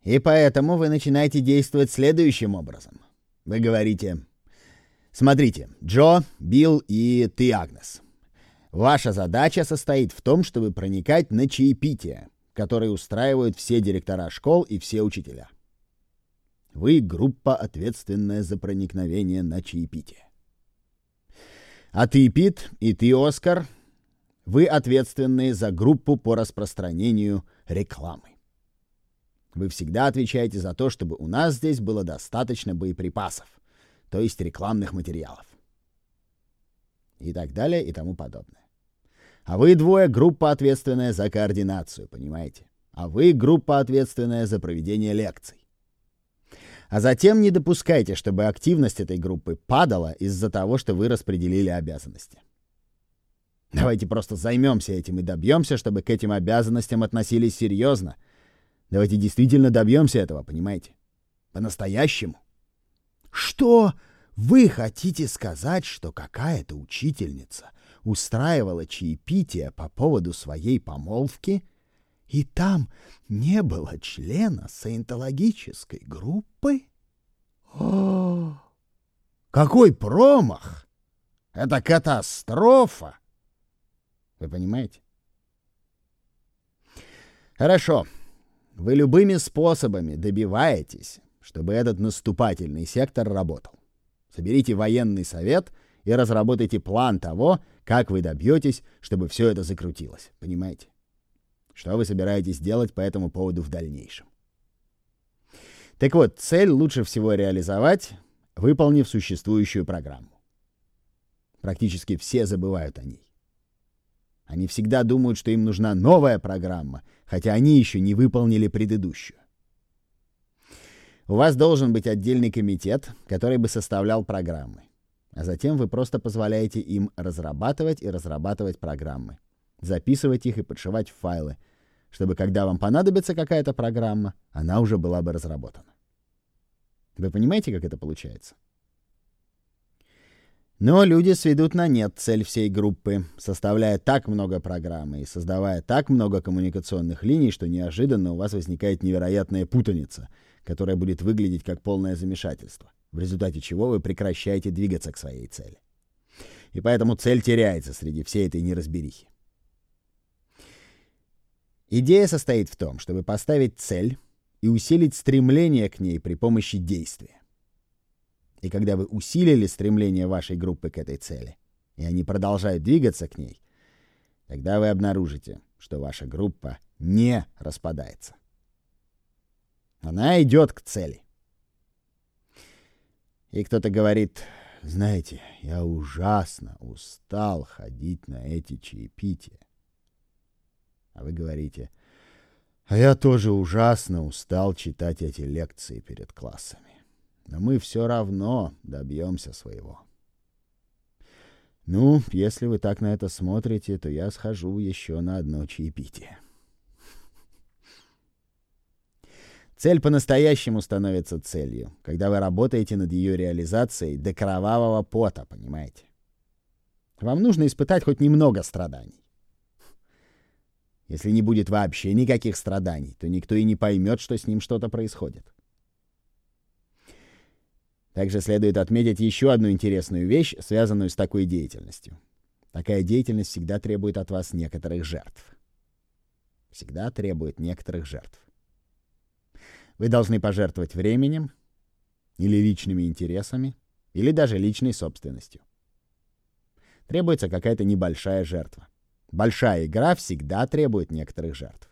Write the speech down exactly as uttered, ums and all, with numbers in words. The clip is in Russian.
И поэтому вы начинаете действовать следующим образом. Вы говорите: смотрите, Джо, Билл и ты, Агнес. Ваша задача состоит в том, чтобы проникать на чаепитие, которые устраивают все директора школ и все учителя. Вы — группа, ответственная за проникновение на чаепитие. А ты, Пит, и ты, Оскар, вы ответственные за группу по распространению рекламы. Вы всегда отвечаете за то, чтобы у нас здесь было достаточно боеприпасов, то есть рекламных материалов. И так далее, и тому подобное. А вы двое — группа, ответственная за координацию, понимаете? А вы — группа, ответственная за проведение лекций. А затем не допускайте, чтобы активность этой группы падала из-за того, что вы распределили обязанности. Давайте просто займемся этим и добьемся, чтобы к этим обязанностям относились серьезно. Давайте действительно добьемся этого, понимаете? По-настоящему. Что? Вы хотите сказать, что какая-то учительница устраивала чаепитие по поводу своей помолвки, и там не было члена саентологической группы? О, какой промах! Это катастрофа! Вы понимаете? Хорошо. Вы любыми способами добиваетесь, чтобы этот наступательный сектор работал. Соберите военный совет и разработайте план того, как вы добьетесь, чтобы все это закрутилось. Понимаете? Что вы собираетесь делать по этому поводу в дальнейшем? Так вот, цель лучше всего реализовать, выполнив существующую программу. Практически все забывают о ней. Они всегда думают, что им нужна новая программа, хотя они еще не выполнили предыдущую. У вас должен быть отдельный комитет, который бы составлял программы. А затем вы просто позволяете им разрабатывать и разрабатывать программы, записывать их и подшивать в файлы, чтобы, когда вам понадобится какая-то программа, она уже была бы разработана. Вы понимаете, как это получается? Но люди сведут на нет цель всей группы, составляя так много программы и создавая так много коммуникационных линий, что неожиданно у вас возникает невероятная путаница, которая будет выглядеть как полное замешательство, в результате чего вы прекращаете двигаться к своей цели. И поэтому цель теряется среди всей этой неразберихи. Идея состоит в том, чтобы поставить цель и усилить стремление к ней при помощи действия. И когда вы усилили стремление вашей группы к этой цели, и они продолжают двигаться к ней, тогда вы обнаружите, что ваша группа не распадается. Она идет к цели. И кто-то говорит: знаете, я ужасно устал ходить на эти чаепития. А вы говорите: а я тоже ужасно устал читать эти лекции перед классами. Но мы все равно добьемся своего. Ну, если вы так на это смотрите, то я схожу еще на одно чаепитие. Цель по-настоящему становится целью, когда вы работаете над ее реализацией до кровавого пота, понимаете? Вам нужно испытать хоть немного страданий. Если не будет вообще никаких страданий, то никто и не поймет, что с ним что-то происходит. Также следует отметить еще одну интересную вещь, связанную с такой деятельностью. Такая деятельность всегда требует от вас некоторых жертв. Всегда требует некоторых жертв. Вы должны пожертвовать временем, или личными интересами, или даже личной собственностью. Требуется какая-то небольшая жертва. Большая игра всегда требует некоторых жертв.